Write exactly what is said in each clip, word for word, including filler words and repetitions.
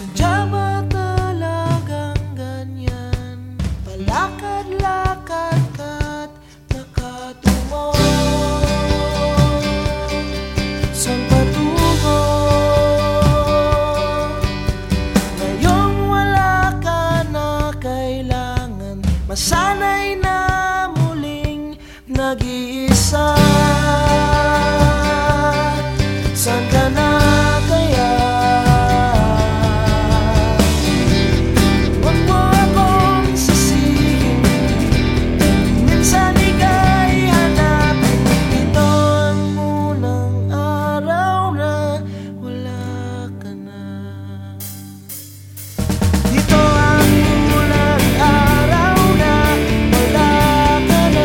Sadya ba talagang ganyan? Palakad-lakad ka't nakatungo. Saan patungo? Ngayong wala ka na, kailangan masanay na muling nag-iisa. Saan ka na kaya? Huwag mo akong sisihin, minsan ika'y hanapin. Ito ang unang araw na wala ka na. Ito ang unang araw na wala ka na.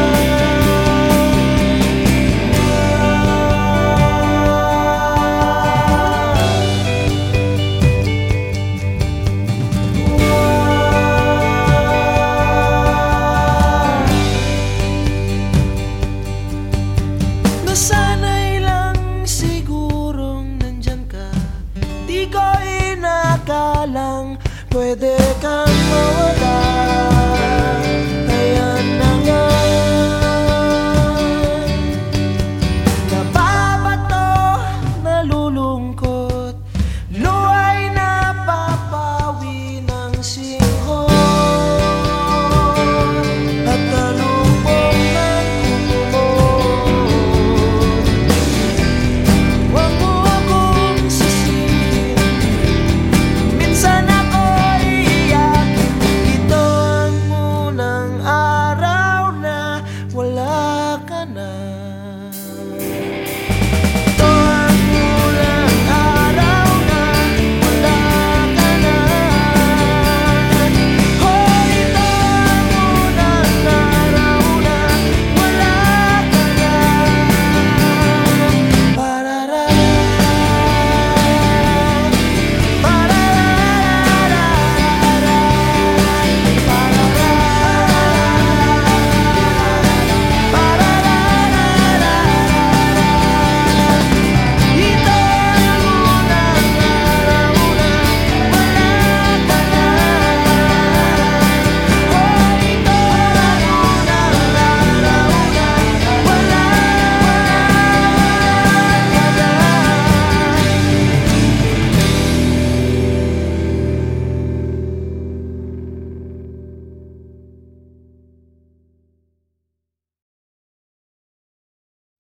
Nasanay lang sigurong nandyan ka, di ko inakalang pwede kang mawala. Kaya na nga nababato, nalulungkot, luha'y napapawi ng singhot at talubong ng kumot. Huwag mo akong sisihin, minsan ako'y iyakin. Ito ang unang araw na wala ka na.